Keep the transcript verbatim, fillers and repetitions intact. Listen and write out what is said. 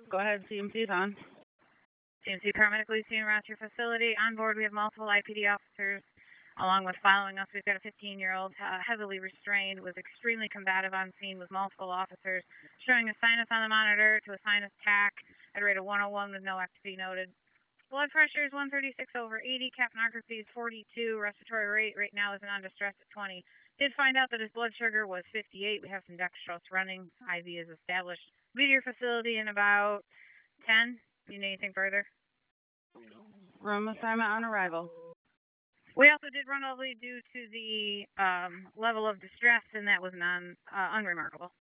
Go ahead, C M C's on. C M C paramedic Lucy around your facility. On board, we have multiple I P D officers. Along with following us, we've got a fifteen-year-old uh, heavily restrained, was extremely combative on scene with multiple officers, showing a sinus on the monitor to a sinus tac at a rate of one oh one with no F T P noted. Blood pressure is one thirty-six over eighty, capnography is forty-two, respiratory rate right now is non distress at twenty. Did find out that his blood sugar was fifty-eight. We have some dextrose running. I V is established. Be to your facility in about ten. You need anything further? Room assignment on arrival. We also did run over due to the um, level of distress, and that was non uh, unremarkable.